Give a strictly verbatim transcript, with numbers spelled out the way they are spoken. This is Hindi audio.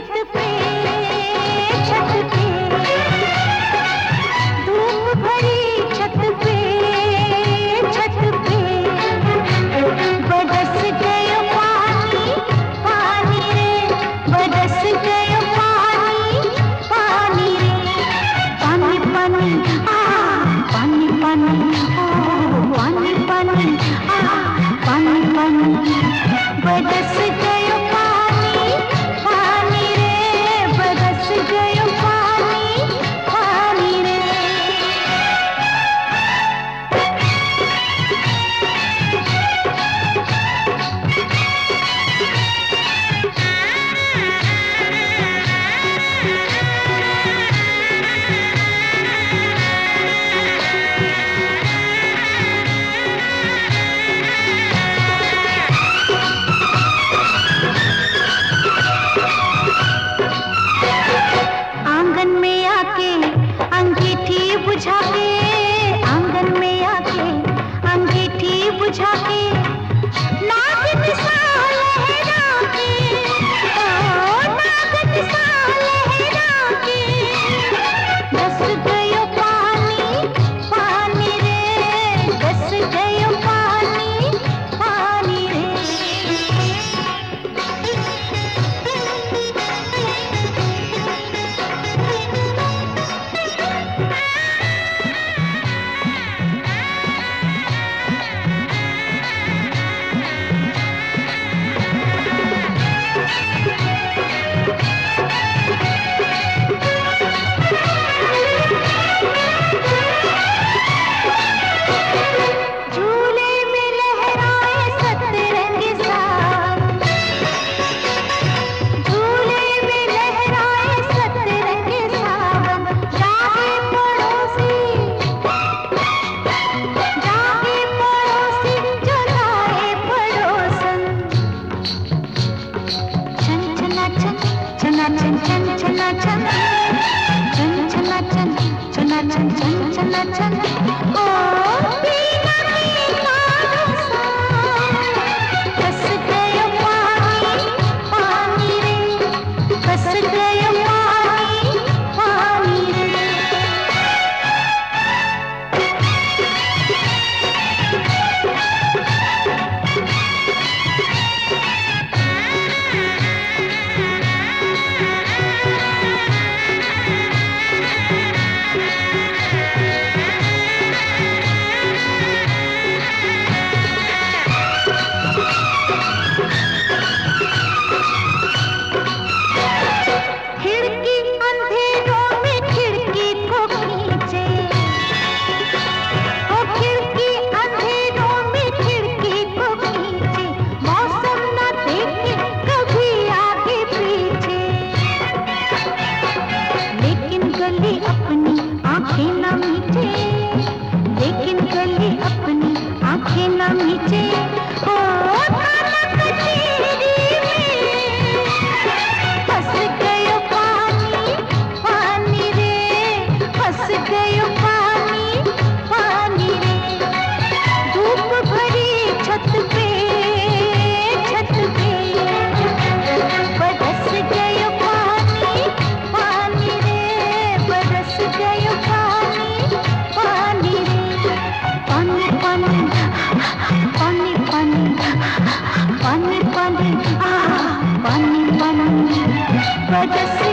छत पे छत पे धूप भरी छत पे छत पे बरस गयो पानी पानी रे बरस गयो पानी पानी रे पानी पानी आ पानी पानी ओ पानी पानी आ पानी पानी बरस गयो पानी पानी रे बरस गयो पानी पानी रे। आंगन में आके अंगीठी बुझा के आंगन में आके अंगीठी बुझा के नागिन सा लहरा के ओ नागिन सा लहरा के बस गयो पानी पानी रे बस गयो पानी पानी रे। झूले में लहराए सतरंग साथ झूले में लहराए सतरंग सावन जागे पड़ोसी जागे पड़ोसी जगाए पड़ोसन छन छना छन छना छन छन छना छन छन छना छन छना छन छन छना छन ओ पीना पीना रसा बस गयो पानी पानी रे बस गयो पानी पानी रे। खिड़की अंधेरों में खिड़की को खींचे ओ खिड़की अंधेरों में खिड़की को खींचे मौसम न देखे कभी आगे पीछे लेकिन गली अपनी आंखें न मीचे लेकिन गली अपनी आंखें न मीचे ओ थाना कचेरी में फंस गयो पानी पानी रे फंस गयो पानी पानी रे धूप भरी छत पे छत पे बरस गयो पानी पानी रे बरस गयो पानी पानी रे पानी पानी पानी पानी पानी पानी आ पानी पानी बरस